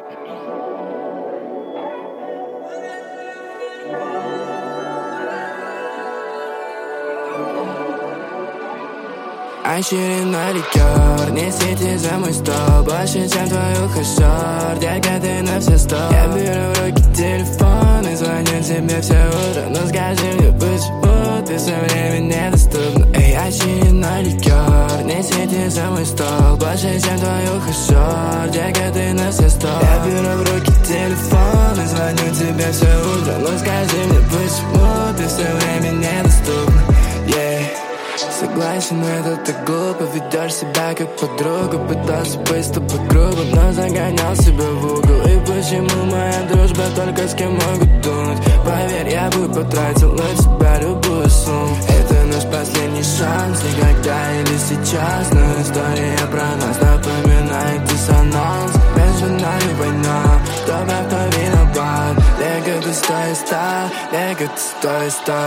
Очередной ликер, не свети за мой стол. Больше, чем твой ухажер, детка, ты на все сто. Я беру в руки телефон и звоню тебе все утро. Но скажи мне, почему ты все время недоступна? Эй, очередной ликер, не свети за мой стол. Больше, чем твой ухажер, детка, ты на все сто. Я беру в руки телефон и звоню тебе все утро. Но скажи мне, почему ты все время недоступна? Согласен, но это так глупо. Ведешь себя как подруга. Пытался быть с тобой грубо, но загонял себя в угол. И почему моя дружба только с кем могу думать? Поверь, я бы потратил на тебя любую сумму. Это наш последний шанс, никогда или сейчас. Но история про нас напоминает диссонанс. Между нами война, кто прав, кто виноват. Лего ты 100 из 100, лего ты 100 из 100.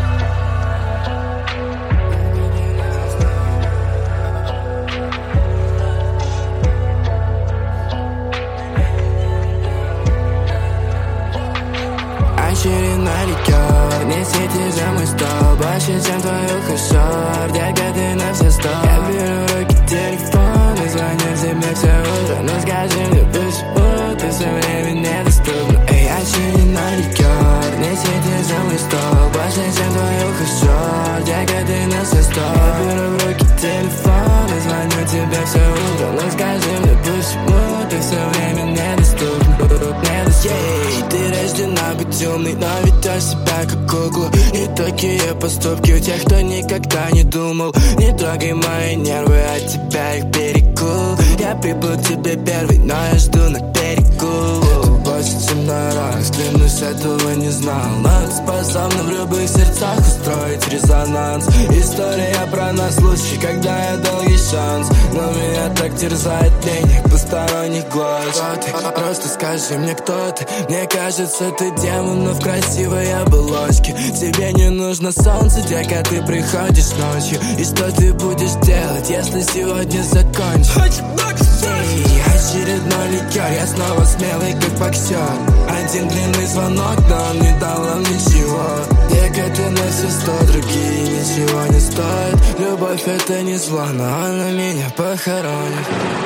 Очередной ликер, не свети за мой стол. Больше, чем твой ухажер, детка, ты на все сто. Я беру в руки телефон и звоню тебе все утро. Но скажи мне, почему ты все время недоступна? Эй, очередной ликер, не свети за мой стол. Больше, чем твой ухажер, детка, ты на все сто. Я беру в руки телефон и звоню тебе все утро. Но скажи мне, почему ты все время недоступна? Ты рождена быть умной, но ведешь себя как куклу. И такие поступки у тех, кто никогда не думал. Не трогай мои нервы, от тебя их берегу. Я прибыл к тебе первый, но я жду на берегу. Ты больше, чем на раз, клянусь, этого не знал. Но ты способна в любых сердцах устроить резонанс. История про нас лучше, когда я долгий шанс. Но меня так терзает лень посторонних глаз. Просто скажи мне, кто ты. Мне кажется, ты демон, но в красивой оболочке. Тебе не нужно солнце, детка, ты приходишь ночью. И что ты будешь делать, если сегодня закончишь? Очередной ликер, я снова смелый, как боксер. Один длинный звонок, но он не дал нам ничего. Детка, ты на все 100, другие ничего не стоят. Любовь это не зло, но она меня похоронит.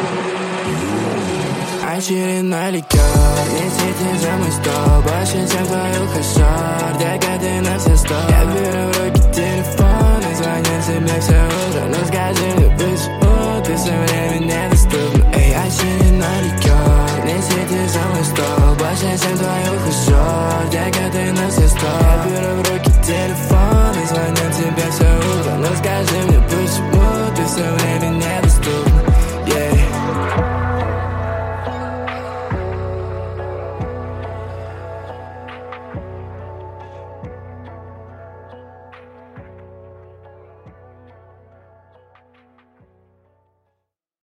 Очередной ликер, не свети за мой стол. Больше, чем твой ухажер, детка, ты на все сто. Я беру в руки телефон и звоню тебе все утро. Но скажи мне, почему ты все время не